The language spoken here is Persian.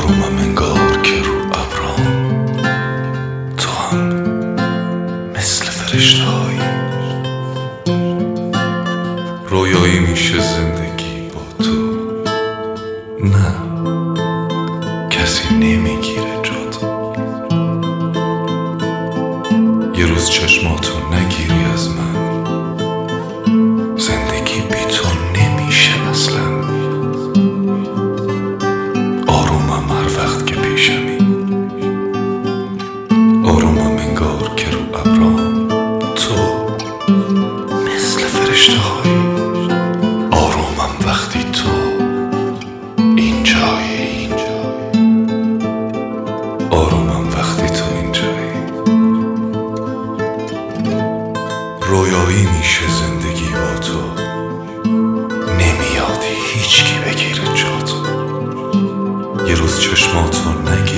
آرومم انگار که رو ابرام تو هم مثل فرشته هایی. رویایی میشه زندگی با تو، نه کسی نمیگیره جا تو. یه روز چشماتو نگیری از من، زندگی بی تو نمیشه اصلا. آرومم هر وقت که پیشمی، آرومم انگار که رو ابرام تو مثل فرشته هایی. آرومم وقتی تو اینجایی، آرومم وقتی تو اینجایی. رویایی میشه زندگی با تو، نمیاد هیچکی بگیره جا تو. یه روز چشماتو نگیری